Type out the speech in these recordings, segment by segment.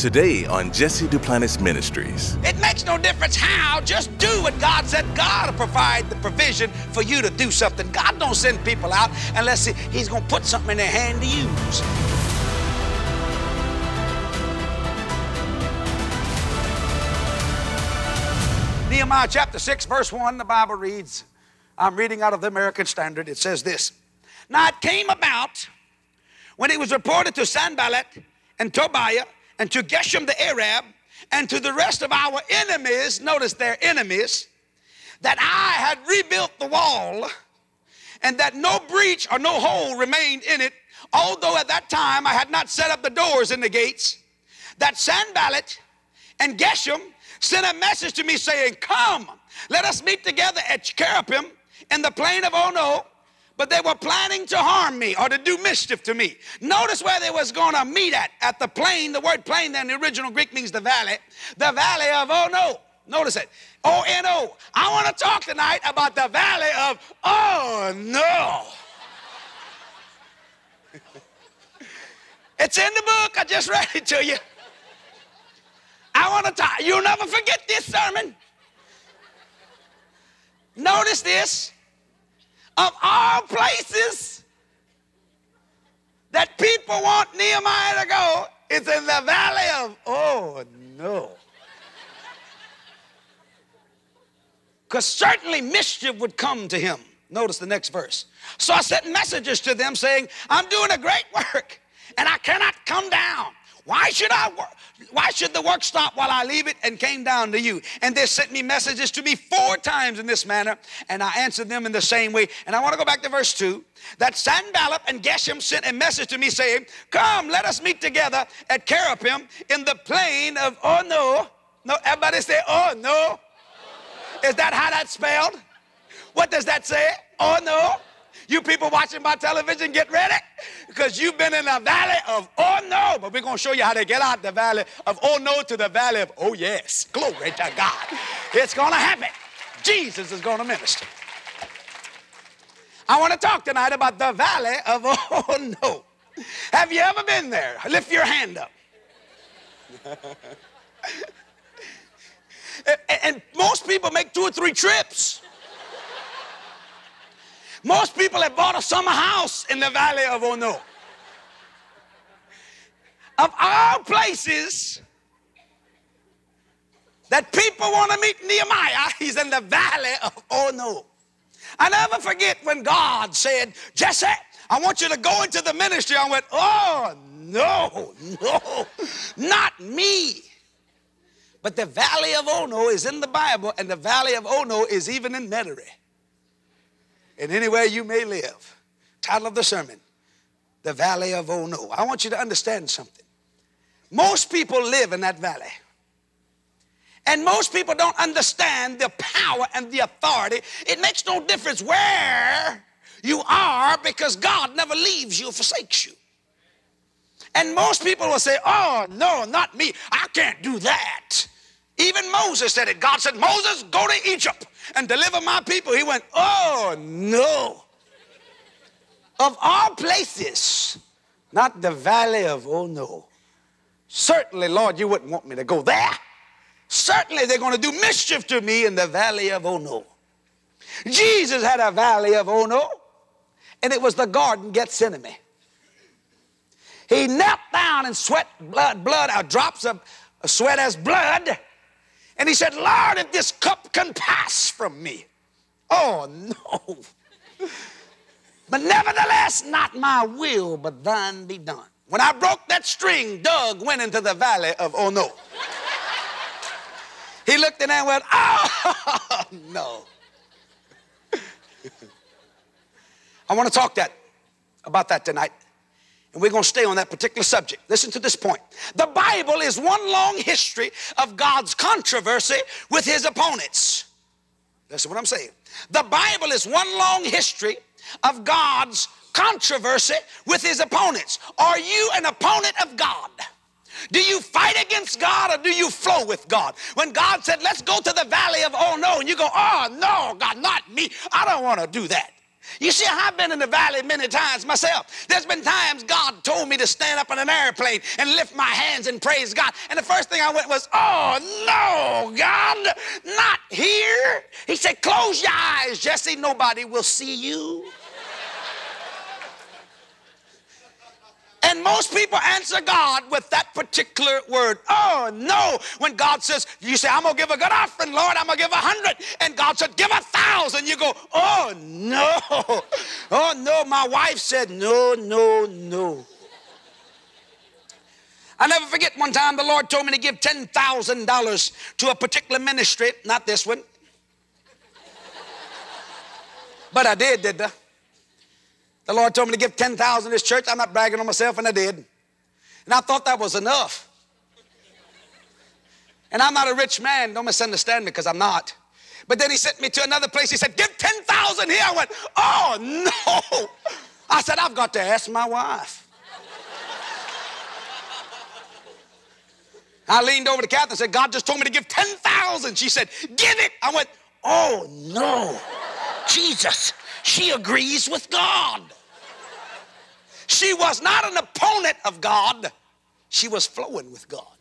Today on Jesse Duplantis Ministries. It makes no difference how, just do what God said. God will provide the provision for you to do something. God don't send people out unless He's going to put something in their hand to use. Nehemiah chapter 6, verse 1, the Bible reads, I'm reading out of the American Standard. It says this: Now it came about when it was reported to Sanballat and Tobiah and to Geshem the Arab and to the rest of our enemies, notice they're enemies, that I had rebuilt the wall and that no breach or no hole remained in it, although at that time I had not set up the doors and the gates, that Sanballat and Geshem sent a message to me saying, Come, let us meet together at Cherubim in the plain of Ono. But they were planning to harm me or to do mischief to me. Notice where they was going to meet at the plain. The word plain there in the original Greek means the valley of Ono. Notice it, O-N-O. I want to talk tonight about the valley of Oh no. It's in the book. I just read it to you. I want to talk. You'll never forget this sermon. Notice this. Of all places that people want Nehemiah to go, it's in the valley of oh no. Because certainly mischief would come to him. Notice the next verse. So I sent messages to them saying, I'm doing a great work and I cannot come down. Why should the work stop while I leave it, and came down to you? And they sent me messages to me 4 times in this manner, and I answered them in the same way. And I want to go back to verse 2. That Sanballat and Geshem sent a message to me saying, Come, let us meet together at Cherubim in the plain of Ono. No, everybody say, Oh no. Is that how that's spelled? What does that say? Oh no. You people watching by television, get ready, because you've been in the valley of oh no, but we're going to show you how to get out the valley of oh no to the valley of oh yes. Glory to God. It's going to happen. Jesus is going to minister. I want to talk tonight about the valley of oh no. Have you ever been there? Lift your hand up. And most people make 2 or 3 trips. Most people have bought a summer house in the valley of Ono. Of all places that people want to meet Nehemiah, he's in the valley of Ono. I never forget when God said, Jesse, I want you to go into the ministry. I went, oh, no, not me. But the valley of Ono is in the Bible, and the valley of Ono is even in Metairie. And anywhere you may live. Title of the sermon, the valley of Ono. I want you to understand something. Most people live in that valley. And most people don't understand the power and the authority. It makes no difference where you are, because God never leaves you or forsakes you. And most people will say, oh, no, not me. I can't do that. Even Moses said it. God said, Moses, go to Egypt and deliver my people. He went, oh, no. Of all places, not the valley of, oh, no. Certainly, Lord, you wouldn't want me to go there. Certainly, they're going to do mischief to me in the valley of, oh, no. Jesus had a valley of, oh, no, and it was the garden Gethsemane. He knelt down and sweat blood, drops of sweat as blood. And he said, Lord, if this cup can pass from me. Oh, no. But nevertheless, not my will, but thine be done. When I broke that string, Doug went into the valley of oh, no. He looked in there and went, oh, no. I want to talk about that tonight. And we're going to stay on that particular subject. Listen to this point. The Bible is one long history of God's controversy with his opponents. Listen what I'm saying. The Bible is one long history of God's controversy with his opponents. Are you an opponent of God? Do you fight against God, or do you flow with God? When God said, let's go to the valley of oh no, and you go, oh no, God, not me. I don't want to do that. You see, I've been in the valley many times myself. There's been times God told me to stand up in an airplane and lift my hands and praise God. And the first thing I went was, oh, no, God, not here. He said, close your eyes, Jesse. Nobody will see you. And most people answer God with that particular word. Oh, no. When God says, you say, I'm going to give a good offering, Lord. I'm going to give 100. And God said, give 1,000. You go, oh, no. Oh, no. My wife said, no, no, no. I never forget one time the Lord told me to give $10,000 to a particular ministry. Not this one. But I did I? The Lord told me to give 10,000 to this church. I'm not bragging on myself, and I did. And I thought that was enough. And I'm not a rich man. Don't misunderstand me, because I'm not. But then he sent me to another place. He said, give 10,000 here. I went, oh, no. I said, I've got to ask my wife. I leaned over to Catherine and said, God just told me to give 10,000. She said, give it. I went, oh, no. Jesus. She agrees with God. She was not an opponent of God. She was flowing with God.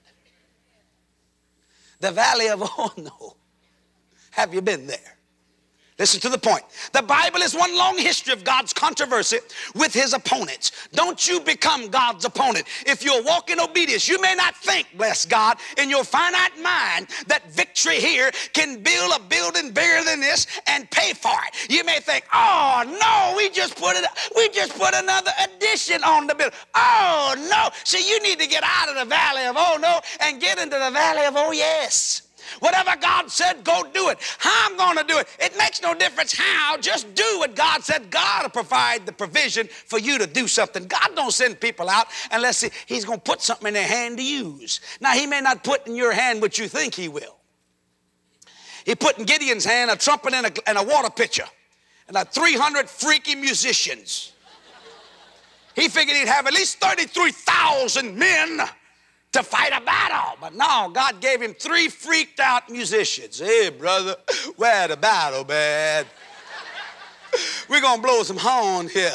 The valley of oh no. Have you been there? Listen to the point. The Bible is one long history of God's controversy with his opponents. Don't you become God's opponent. If you'll walk in obedience, you may not think, bless God, in your finite mind that victory here can build a building bigger than this and pay for it. You may think, oh no, we just put another addition on the building. Oh no. See, you need to get out of the valley of oh no and get into the valley of oh yes. Whatever God said, go do it. How I'm going to do it, it makes no difference how. Just do what God said. God will provide the provision for you to do something. God don't send people out unless he's going to put something in their hand to use. Now, he may not put in your hand what you think he will. He put in Gideon's hand a trumpet and a water pitcher and 300 freaky musicians. He figured he'd have at least 33,000 men to fight a battle. But no, God gave him 3 freaked out musicians. Hey, brother, where the battle, man? We're going to blow some horn here.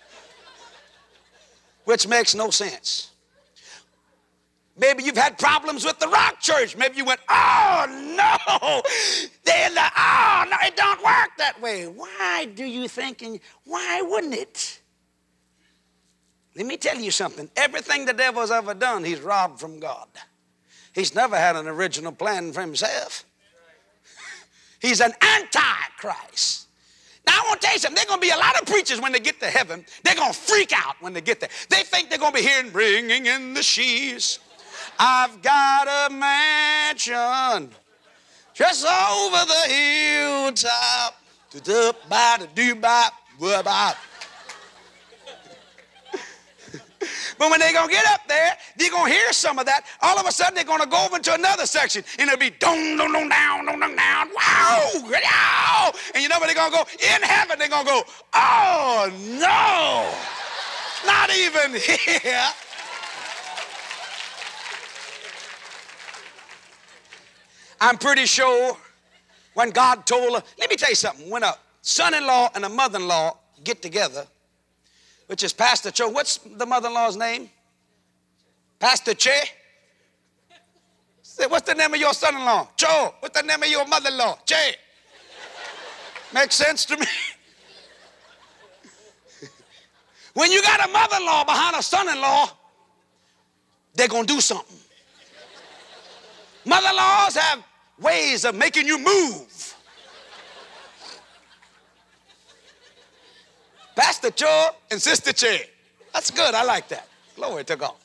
Which makes no sense. Maybe you've had problems with the rock church. Maybe you went, oh, no. Oh, no, it don't work that way. Why do you think, and why wouldn't it? Let me tell you something. Everything the devil's ever done, he's robbed from God. He's never had an original plan for himself. He's an antichrist. Now, I want to tell you something. There are going to be a lot of preachers when they get to heaven. They're going to freak out when they get there. They think they're going to be hearing, bringing in the sheaves. I've got a mansion just over the hilltop. But when they're going to get up there, they're going to hear some of that. All of a sudden, they're going to go over into another section. And it'll be dong, dong, dong, down, dong, dong, down. Wow, wow. And you know where they're going to go? In heaven, they're going to go, oh, no. Not even here. I'm pretty sure when God told her, let me tell you something. When a son-in-law and a mother-in-law get together, which is Pastor Cho. What's the mother-in-law's name? Pastor Che? Say, what's the name of your son-in-law? Cho. What's the name of your mother-in-law? Che. Makes sense to me. When you got a mother-in-law behind a son-in-law, they're going to do something. Mother-in-laws have ways of making you move. Pastor Cho and Sister Che. That's good. I like that. Glory to God.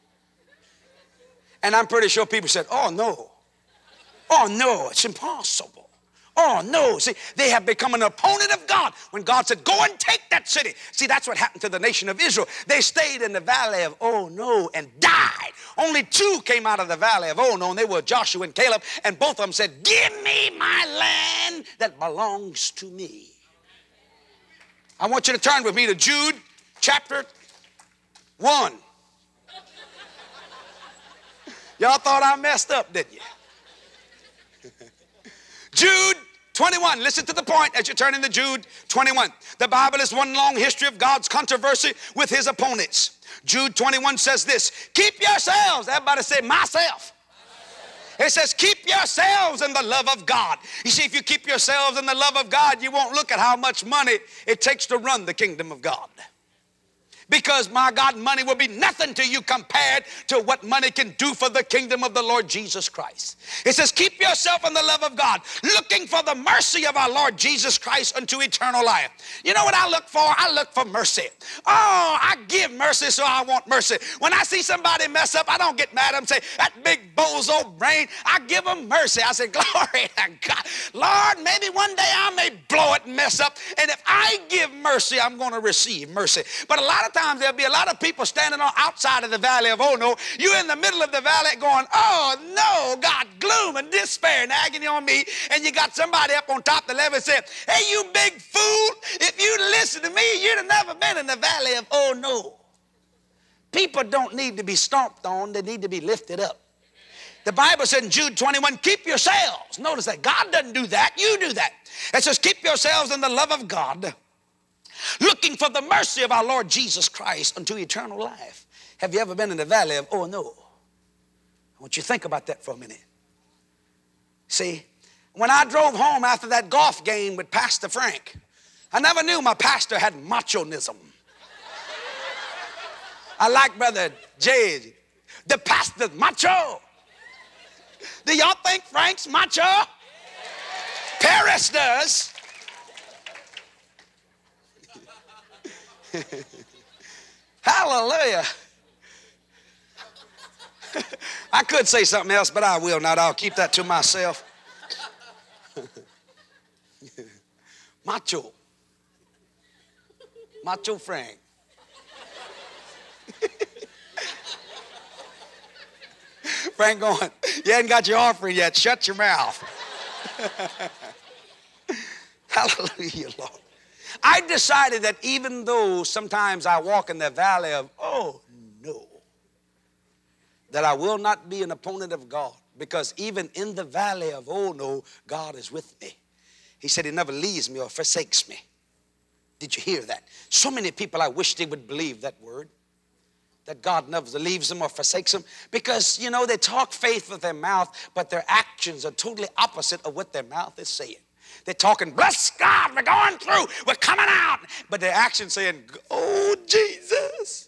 And I'm pretty sure people said, oh, no. Oh, no, it's impossible. Oh, no. See, they have become an opponent of God when God said, go and take that city. See, that's what happened to the nation of Israel. They stayed in the valley of oh, no, and died. Only 2 came out of the valley of oh, no, and they were Joshua and Caleb, and both of them said, give me my land that belongs to me. I want you to turn with me to Jude chapter 1. Y'all thought I messed up, didn't you? Jude 21, listen to the point as you turn into Jude 21. The Bible is one long history of God's controversy with his opponents. Jude 21 says this, keep yourselves, everybody say myself. It says keep yourselves in the love of God. You see, if you keep yourselves in the love of God, you won't look at how much money it takes to run the kingdom of God. Because, my God, money will be nothing to you compared to what money can do for the kingdom of the Lord Jesus Christ. It says, keep yourself in the love of God, looking for the mercy of our Lord Jesus Christ unto eternal life. You know what I look for? I look for mercy. Oh, I give mercy, so I want mercy. When I see somebody mess up, I don't get mad at them and say, that big bozo brain. I give them mercy. I say, glory to God. Lord, maybe one day I may blow it and mess up. And if I give mercy, I'm going to receive mercy. But a lot of times there'll be a lot of people standing on outside of the valley of oh no. You're in the middle of the valley going, oh no, God, gloom and despair and agony on me. And you got somebody up on top of the level saying, hey, you big fool, if you listen to me, you'd have never been in the valley of oh no. People don't need to be stomped on, they need to be lifted up. The Bible said in Jude 21, keep yourselves. Notice that God doesn't do that, you do that. It says keep yourselves in the love of God, looking for the mercy of our Lord Jesus Christ unto eternal life. Have you ever been in the valley of oh no? I want you to think about that for a minute. See, when I drove home after that golf game with Pastor Frank, I never knew my pastor had machonism. I like Brother Jay, the pastor's macho. Do y'all think Frank's macho? Paris does. Hallelujah. I could say something else, but I will not. I'll keep that to myself. Macho. Macho Frank. Frank going, you hadn't got your offering yet. Shut your mouth. Hallelujah, Lord. I decided that even though sometimes I walk in the valley of, oh no, that I will not be an opponent of God, because even in the valley of, oh no, God is with me. He said he never leaves me or forsakes me. Did you hear that? So many people, I wish they would believe that word, that God never leaves them or forsakes them, because, you know, they talk faith with their mouth, but their actions are totally opposite of what their mouth is saying. They're talking, bless God, we're going through, we're coming out. But their actions saying, oh, Jesus.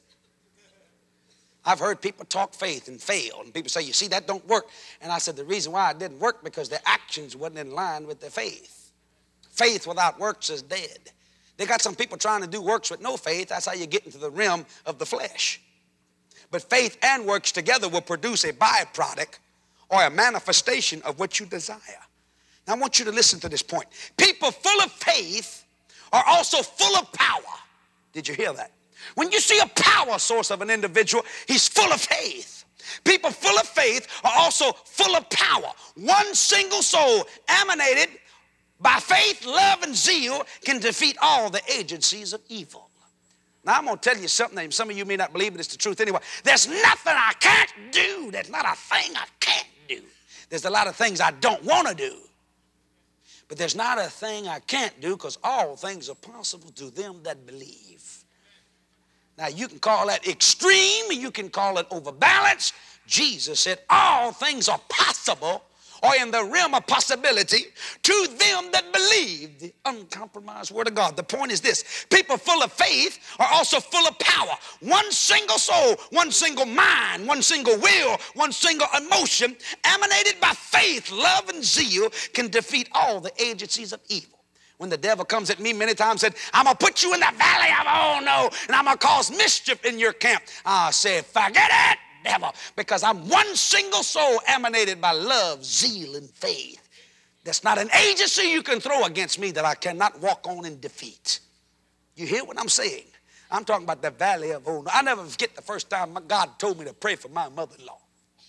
I've heard people talk faith and fail. And people say, you see, that don't work. And I said, the reason why it didn't work, because their actions wasn't in line with their faith. Faith without works is dead. They got some people trying to do works with no faith. That's how you get into the realm of the flesh. But faith and works together will produce a byproduct or a manifestation of what you desire. Now, I want you to listen to this point. People full of faith are also full of power. Did you hear that? When you see a power source of an individual, he's full of faith. People full of faith are also full of power. One single soul emanated by faith, love, and zeal can defeat all the agencies of evil. Now, I'm going to tell you something that some of you may not believe, but it's the truth anyway. There's nothing I can't do. There's not a thing I can't do. There's a lot of things I don't want to do. But there's not a thing I can't do, because all things are possible to them that believe. Now, you can call that extreme, you can call it overbalance. Jesus said all things are possible, or in the realm of possibility, to them that believe. The uncompromised word of God. The point is this: people full of faith are also full of power. One single soul, one single mind, one single will, one single emotion, emanated by faith, love, and zeal, can defeat all the agencies of evil. When the devil comes at me many times and said, I'm going to put you in the valley of oh no, and I'm going to cause mischief in your camp, I said, forget it, devil, because I'm one single soul emanated by love, zeal, and faith. There's not an agency you can throw against me that I cannot walk on in defeat. You hear what I'm saying? I'm talking about the valley of oh no. I never forget the first time God told me to pray for my mother-in-law.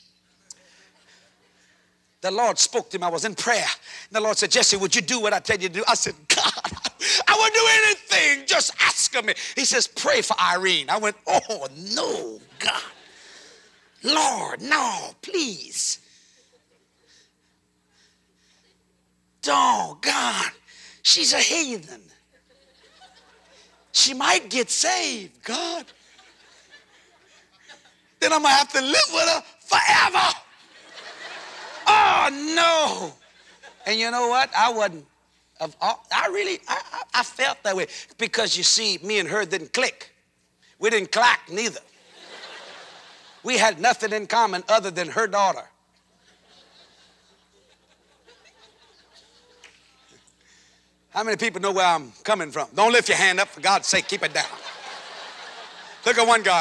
The Lord spoke to me. I was in prayer. And the Lord said, Jesse, would you do what I tell you to do? I said, God, I would do anything. Just ask of me. He says, pray for Irene. I went, oh, no, God. Lord, no, please. doggone, she's a heathen. She might get saved, God. Then I'm going to have to live with her forever. Oh, no. And you know what? I wasn't. I felt that way. Because you see, me and her didn't click. We didn't clack neither. We had nothing in common other than her daughter. How many people know where I'm coming from? Don't lift your hand up, for God's sake, keep it down. Look at one guy.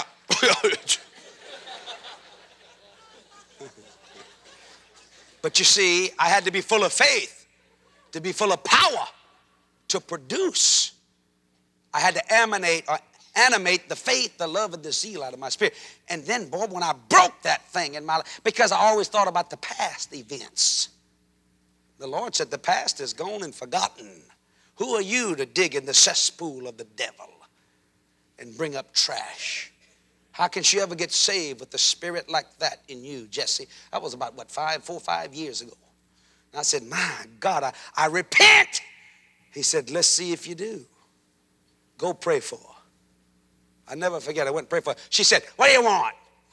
But you see, I had to be full of faith, to be full of power, to produce. I had to animate the faith, the love, and the zeal out of my spirit. And then, boy, when I broke that thing in my life, because I always thought about the past events. The Lord said, the past is gone and forgotten. Who are you to dig in the cesspool of the devil and bring up trash? How can she ever get saved with a spirit like that in you, Jesse? That was about, 4 or 5 years ago. And I said, my God, I repent. He said, let's see if you do. Go pray for her. I never forget, I went and prayed for her. She said, what do you want?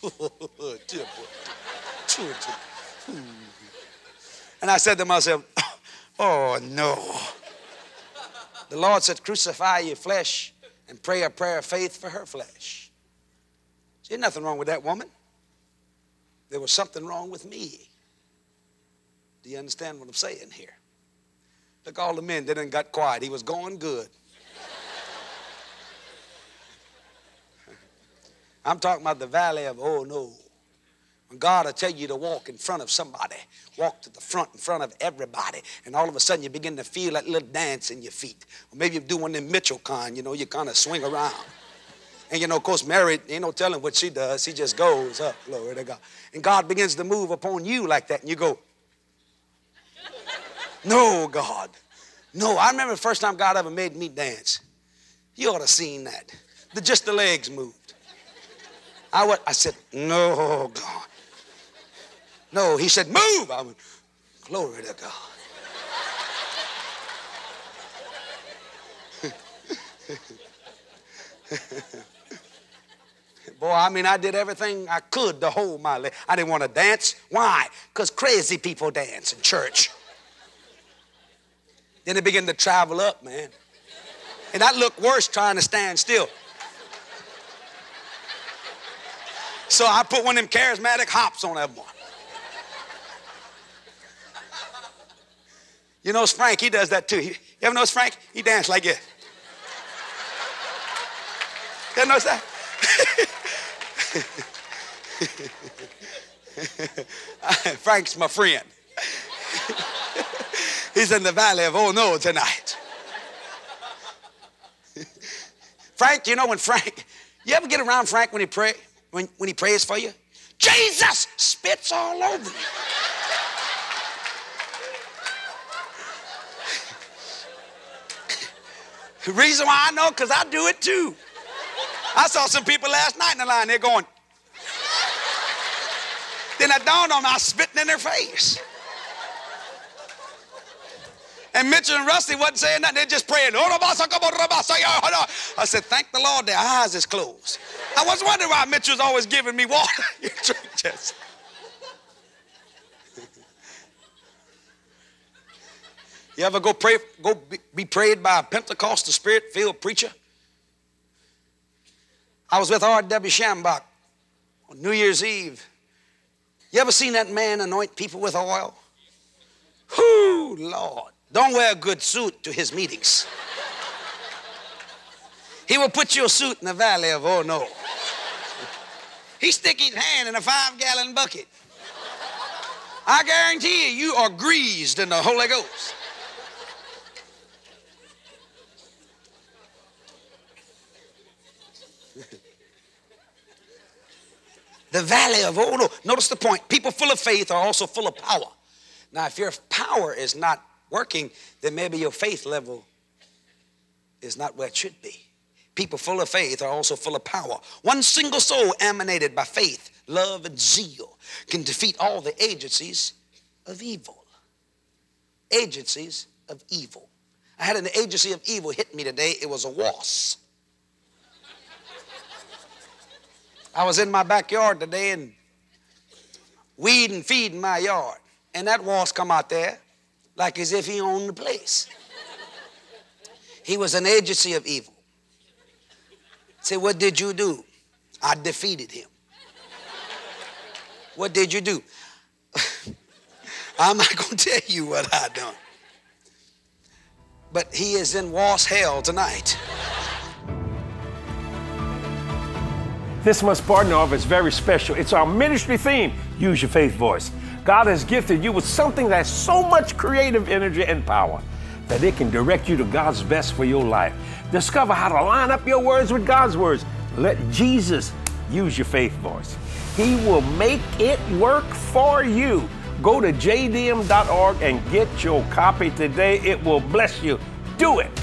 And I said to myself, oh, no. The Lord said, crucify your flesh and pray a prayer of faith for her flesh. There's nothing wrong with that woman. There was something wrong with me. Do you understand what I'm saying here? Look, all the men that done got quiet. He was going good. I'm talking about the valley of, oh no. When God will tell you to walk in front of somebody, walk to the front in front of everybody, and all of a sudden you begin to feel that little dance in your feet. Or maybe you do one of them Mitchell kind, you kind of swing around. And of course, Mary, ain't no telling what she does. She just goes up, glory to God. And God begins to move upon you like that, and you go, no, God. No, I remember the first time God ever made me dance. You ought to have seen that. Just the legs moved. I said, no, God. No, he said, move. I went, glory to God. Boy, I did everything I could to hold my leg. I didn't want to dance. Why? Because crazy people dance in church. Then it began to travel up, man. And that looked worse trying to stand still. So I put one of them charismatic hops on that one. You know, Frank, he does that too. You ever notice Frank? He dances like this. You ever notice that? Frank's my friend. He's in the valley of oh no tonight. Frank, you ever get around Frank when he prays for you? Jesus spits all over you. The reason why I know, because I do it too. I saw some people last night in the line, they're going. Then it dawned on me, I was spitting in their face. And Mitchell and Rusty wasn't saying nothing, they're just praying. I said, thank the Lord, their eyes is closed. I was wondering why Mitchell's always giving me water. You drink just. You ever go be prayed by a Pentecostal Spirit-filled preacher? I was with R.W. Shambach on New Year's Eve. You ever seen that man anoint people with oil? Whoo, Lord. Don't wear a good suit to his meetings. He will put your suit in the valley of oh no. He stick his hand in a 5-gallon bucket. I guarantee you are greased in the Holy Ghost. The valley of oh no. Notice the point. People full of faith are also full of power. Now, if your power is not working, then maybe your faith level is not where it should be. People full of faith are also full of power. One single soul animated by faith, love, and zeal can defeat all the agencies of evil. Agencies of evil. I had an agency of evil hit me today. It was a wasp. I was in my backyard today and weeding, feeding my yard. And that wasp come out there like as if he owned the place. He was an agency of evil. Say, what did you do? I defeated him. What did you do? I'm not going to tell you what I done. But he is in wasp hell tonight. This month's partner offer is very special. It's our ministry theme, Use Your Faith Voice. God has gifted you with something that has so much creative energy and power that it can direct you to God's best for your life. Discover how to line up your words with God's words. Let Jesus use your faith voice. He will make it work for you. Go to jdm.org and get your copy today. It will bless you. Do it.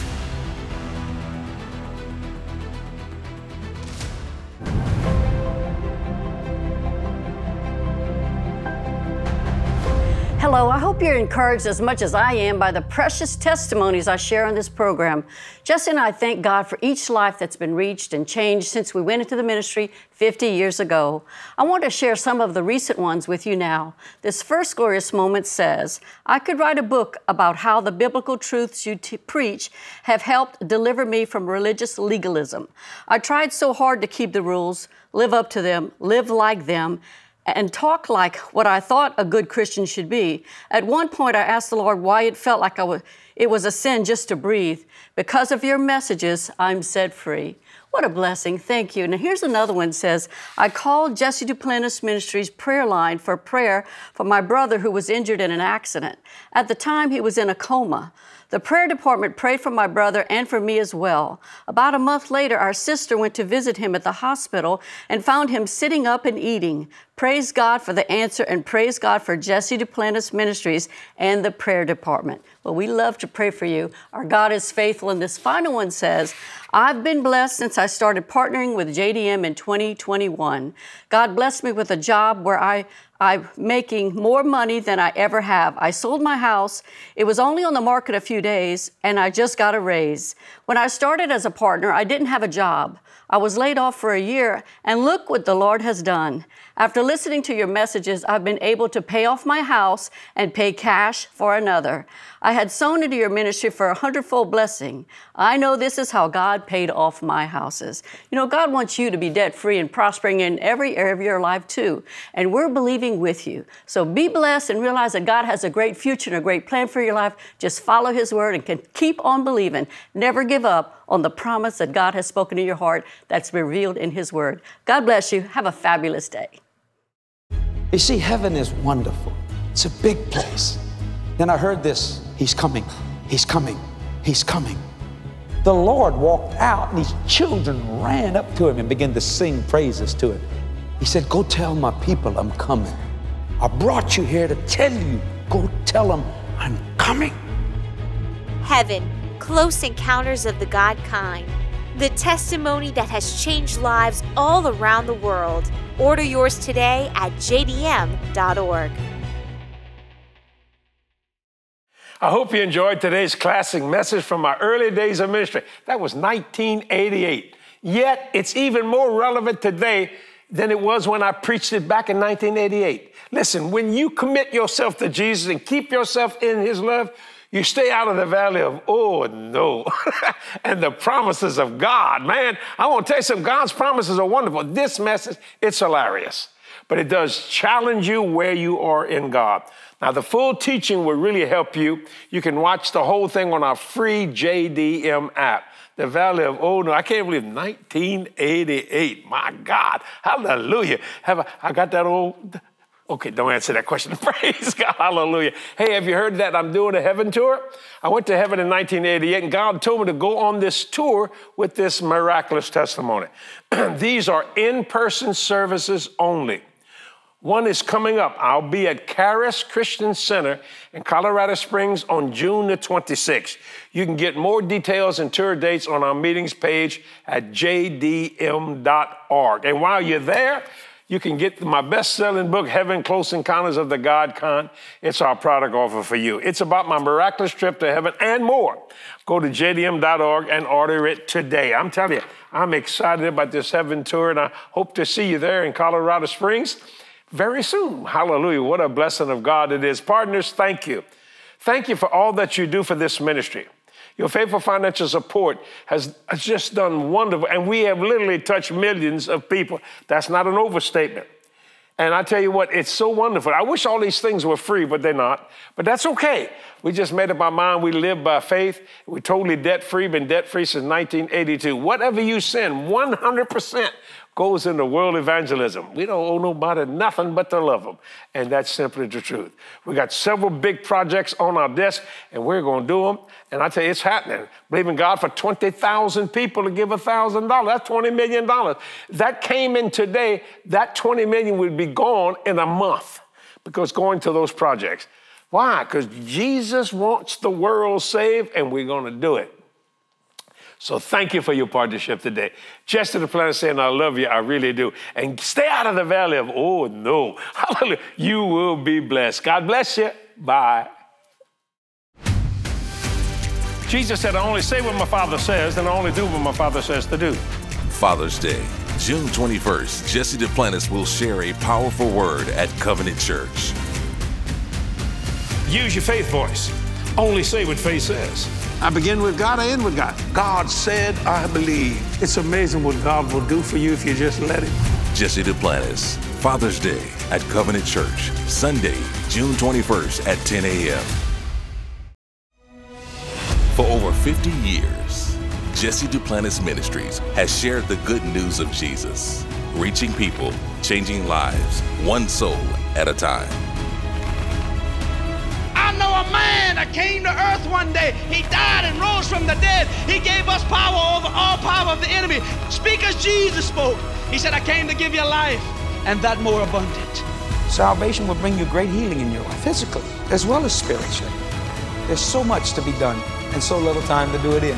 Hello, I hope you're encouraged as much as I am by the precious testimonies I share on this program. Jesse and I thank God for each life that's been reached and changed since we went into the ministry 50 years ago. I want to share some of the recent ones with you now. This first glorious moment says, I could write a book about how the biblical truths you preach have helped deliver me from religious legalism. I tried so hard to keep the rules, live up to them, live like them, and talk like what I thought a good Christian should be. At one point, I asked the Lord why it felt like it was a sin just to breathe. Because of your messages, I'm set free. What a blessing. Thank you. Now, here's another one. It says, I called Jesse Duplantis Ministries prayer line for prayer for my brother who was injured in an accident. At the time, he was in a coma. The prayer department prayed for my brother and for me as well. About a month later, our sister went to visit him at the hospital and found him sitting up and eating. Praise God for the answer and praise God for Jesse Duplantis Ministries and the prayer department. Well, we love to pray for you. Our God is faithful. And this final one says, I've been blessed since I started partnering with JDM in 2021. God blessed me with a job where I'm making more money than I ever have. I sold my house. It was only on the market a few days, and I just got a raise. When I started as a partner, I didn't have a job. I was laid off for a year, and look what the Lord has done. After listening to your messages, I've been able to pay off my house and pay cash for another. I had sown into your ministry for 100-fold blessing. I know this is how God paid off my houses. You know, God wants you to be debt-free and prospering in every area of your life too. And we're believing with you. So be blessed and realize that God has a great future and a great plan for your life. Just follow His word and can keep on believing. Never give up on the promise that God has spoken to your heart that's revealed in His word. God bless you. Have a fabulous day. You see, heaven is wonderful. It's a big place. Then I heard this, He's coming, He's coming, He's coming. The Lord walked out and these children ran up to Him and began to sing praises to Him. He said, go tell my people I'm coming. I brought you here to tell you, go tell them I'm coming. Heaven, close encounters of the God kind. The testimony that has changed lives all around the world. Order yours today at jdm.org. I hope you enjoyed today's classic message from my early days of ministry. That was 1988. Yet, it's even more relevant today than it was when I preached it back in 1988. Listen, when you commit yourself to Jesus and keep yourself in His love, you stay out of the valley of, oh, no, and the promises of God. Man, I want to tell you something. God's promises are wonderful. This message, it's hilarious, but it does challenge you where you are in God. Now, the full teaching will really help you. You can watch the whole thing on our free JDM app. The Valley of, oh, no, I can't believe 1988. My God, hallelujah. I got that old... Okay, don't answer that question. Praise God, hallelujah. Hey, have you heard that I'm doing a heaven tour? I went to heaven in 1988, and God told me to go on this tour with this miraculous testimony. These are in-person services only. One is coming up. I'll be at Charis Christian Center in Colorado Springs on June the 26th. You can get more details and tour dates on our meetings page at jdm.org. And while you're there, You can get my best-selling book, Heaven, Close Encounters of the God Kind. It's our product offer for you. It's about my miraculous trip to heaven and more. Go to jdm.org and order it today. I'm telling you, I'm excited about this heaven tour, and I hope to see you there in Colorado Springs very soon. Hallelujah. What a blessing of God it is. Partners, thank you. Thank you for all that you do for this ministry. Your faithful financial support has just done wonderful, and we have literally touched millions of people. That's not an overstatement. And I tell you what, it's so wonderful. I wish all these things were free, but they're not. But that's okay. We just made up our mind. We live by faith. We're totally debt-free, been debt-free since 1982. Whatever you send, 100% goes into world evangelism. We don't owe nobody nothing but to love them. And that's simply the truth. We got several big projects on our desk, and we're going to do them. And I tell you, it's happening. Believing God for 20,000 people to give $1,000. That's $20 million. That came in today. That $20 million would be gone in a month because going to those projects. Why? Because Jesus wants the world saved, and we're going to do it. So thank you for your partnership today. Jesse Duplantis saying, I love you, I really do. And stay out of the valley of, oh no. Hallelujah. You will be blessed. God bless you. Bye. Jesus said, I only say what my Father says, and I only do what my Father says to do. Father's Day, June 21st, Jesse Duplantis will share a powerful word at Covenant Church. Use your faith voice. Only say what faith says. I begin with God, I end with God. God said, I believe. It's amazing what God will do for you if you just let Him. Jesse Duplantis, Father's Day at Covenant Church, Sunday, June 21st at 10 a.m. For over 50 years, Jesse Duplantis Ministries has shared the good news of Jesus, reaching people, changing lives, one soul at a time. I know a man that came to earth one day. He died and rose from the dead. He gave us power over all power of the enemy. Speak as Jesus spoke. He said, I came to give you life, and that more abundant. Salvation will bring you great healing in your life, physically as well as spiritually. There's so much to be done and so little time to do it in.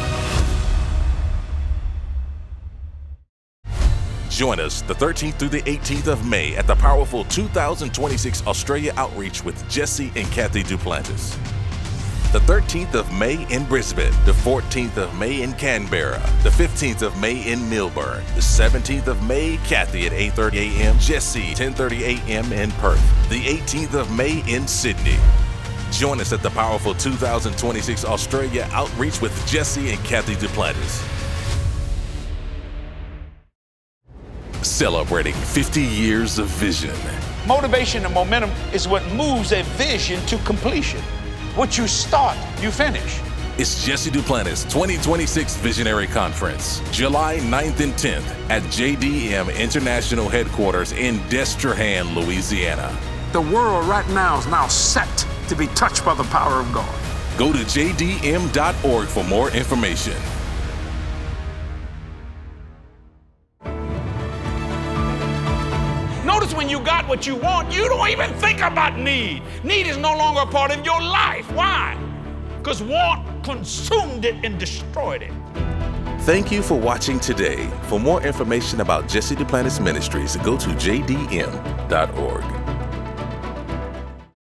Join us the 13th through the 18th of May at the powerful 2026 Australia Outreach with Jesse and Kathy Duplantis. The 13th of May in Brisbane, the 14th of May in Canberra, the 15th of May in Melbourne, the 17th of May, Kathy at 8:30 a.m., Jesse 10:30 a.m. in Perth, the 18th of May in Sydney. Join us at the powerful 2026 Australia Outreach with Jesse and Kathy Duplantis. Celebrating 50 years of vision. Motivation and momentum is what moves a vision to completion. What you start, you finish. It's Jesse Duplantis 2026 Visionary Conference, July 9th and 10th at JDM International Headquarters in Destrehan, Louisiana. The world right now is now set to be touched by the power of God. Go to jdm.org for more information. Notice when you got what you want, you don't even think about need. Need is no longer a part of your life. Why? Because want consumed it and destroyed it. Thank you for watching today. For more information about Jesse Duplantis Ministries, go to jdm.org.